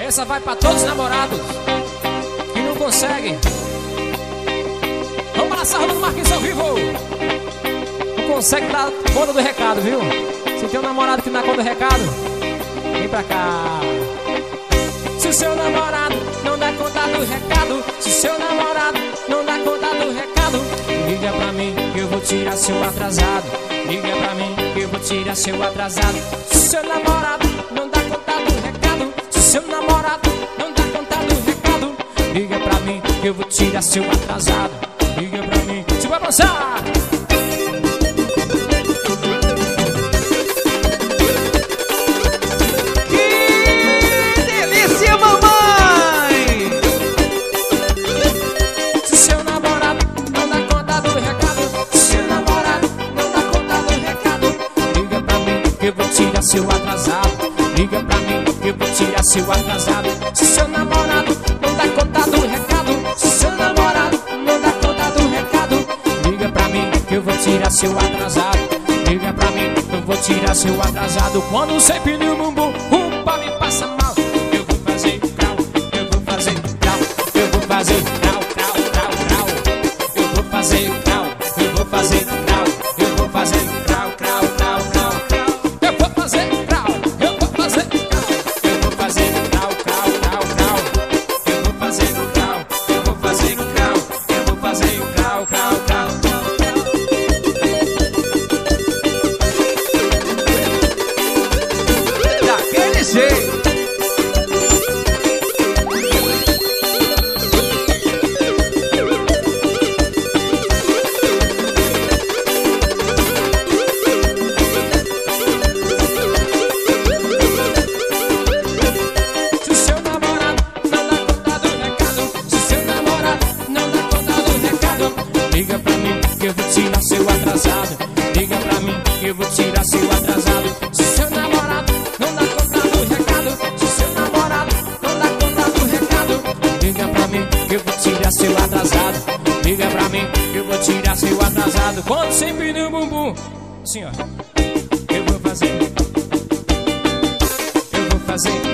Essa vai pra todos os namorados que não conseguem. Vamos lá, Rolando Marquinhos ao vivo. Não consegue dar conta do recado, viu? Se tem um namorado que não dá conta do recado, vem pra cá. Se o seu namorado não dá conta do recado, se o seu namorado não dá conta do recado, liga pra mim que eu vou tirar seu atrasado. Liga pra mim que eu vou tirar seu atrasado. Se o seu namorado não dá conta do recado, se o seu namorado não dá conta do recado, liga pra mim que eu vou tirar seu atrasado. Liga pra mim, se vai avançar. Seu atrasado, liga pra mim que eu vou tirar seu atrasado. Se seu namorado não dá conta do recado, se seu namorado não dá conta do recado, liga pra mim que eu vou tirar seu atrasado. Liga pra mim que eu vou tirar seu atrasado. Quando sempre no bumbum, pau me passa mal, eu vou fazer grau, eu vou fazer grau, eu vou fazer grau, grau, grau, grau, eu vou fazer grau, eu vou fazer grau, eu vou fazer grau, grau, grau, grau. Liga pra mim que eu vou tirar seu atrasado. Liga pra mim que eu vou tirar seu atrasado. Se seu namorado não dá conta do recado, se seu namorado não dá conta do recado, liga pra mim que eu vou tirar seu atrasado. Liga pra mim que eu vou tirar seu atrasado. Quando sempre no bumbum, assim ó, eu vou fazer